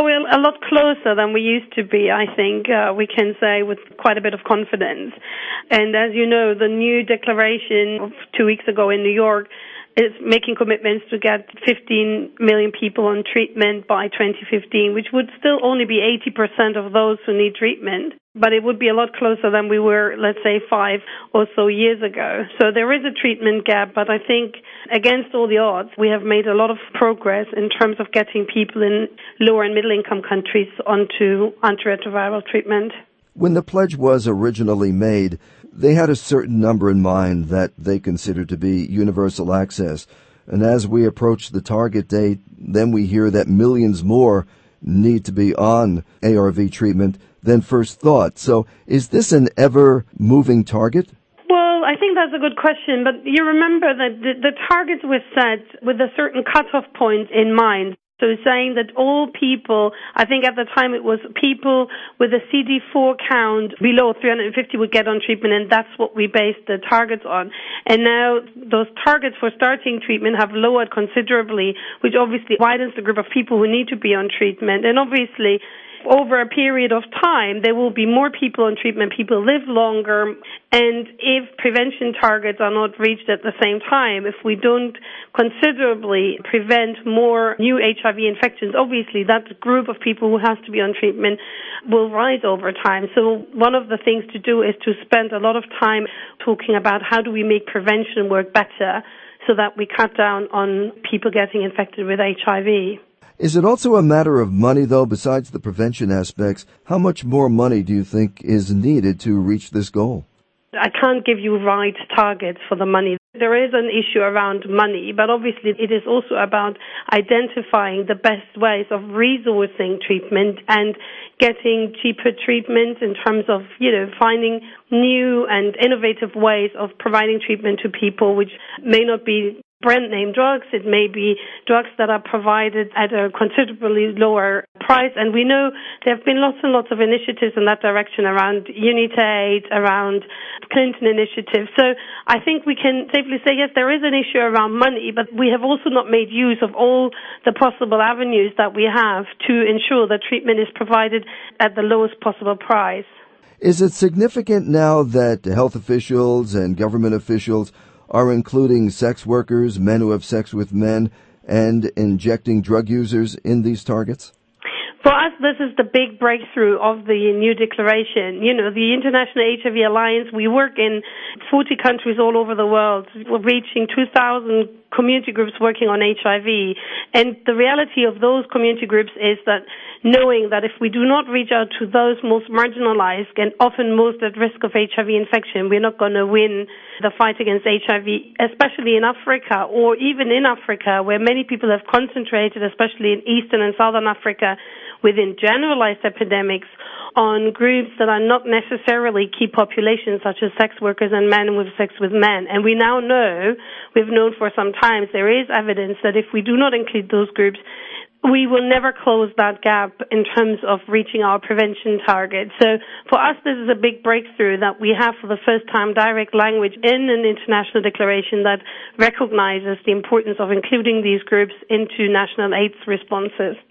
Oh, we're a lot closer than we used to be, I think, we can say with quite a bit of confidence. And as you know, the new declaration of 2 weeks ago in New York is making commitments to get 15 million people on treatment by 2015, which would still only be 80% of those who need treatment. But it would be a lot closer than we were, let's say, 5 or so years ago. So there is a treatment gap, but I think against all the odds, we have made a lot of progress in terms of getting people in lower and middle income countries onto antiretroviral treatment. When the pledge was originally made, they had a certain number in mind that they considered to be universal access. And as we approach the target date, then we hear that millions more need to be on ARV treatment than first thought. So is this an ever-moving target? Well, I think that's a good question, but you remember that the targets were set with a certain cutoff point in mind. So saying that all people, I think at the time it was people with a CD4 count below 350 would get on treatment, and that's what we based the targets on. And now those targets for starting treatment have lowered considerably, which obviously widens the group of people who need to be on treatment. And obviously, over a period of time, there will be more people on treatment, people live longer, and if prevention targets are not reached at the same time, if we don't considerably prevent more new HIV infections, obviously that group of people who has to be on treatment will rise over time. So one of the things to do is to spend a lot of time talking about how do we make prevention work better so that we cut down on people getting infected with HIV. Is it also a matter of money, though, besides the prevention aspects? How much more money do you think is needed to reach this goal? I can't give you right targets for the money. There is an issue around money, but obviously it is also about identifying the best ways of resourcing treatment and getting cheaper treatment in terms of, finding new and innovative ways of providing treatment to people which may not be brand name drugs. It may be drugs that are provided at a considerably lower price. And we know there have been lots and lots of initiatives in that direction around Unitaid, around Clinton initiatives. So I think we can safely say, yes, there is an issue around money, but we have also not made use of all the possible avenues that we have to ensure that treatment is provided at the lowest possible price. Is it significant now that health officials and government officials are including sex workers, men who have sex with men, and injecting drug users in these targets? For us, this is the big breakthrough of the new declaration. The International HIV Alliance, we work in 40 countries all over the world. We're reaching 2,000 community groups working on HIV. And the reality of those community groups is that knowing that if we do not reach out to those most marginalized and often most at risk of HIV infection, we're not going to win the fight against HIV, especially in Africa, or even in Africa, where many people have concentrated, especially in Eastern and Southern Africa, within generalized epidemics on groups that are not necessarily key populations, such as sex workers and men with sex with men. And we now know, we've known for some time, there is evidence that if we do not include those groups, we will never close that gap in terms of reaching our prevention target. So for us, this is a big breakthrough that we have for the first time direct language in an international declaration that recognizes the importance of including these groups into national AIDS responses.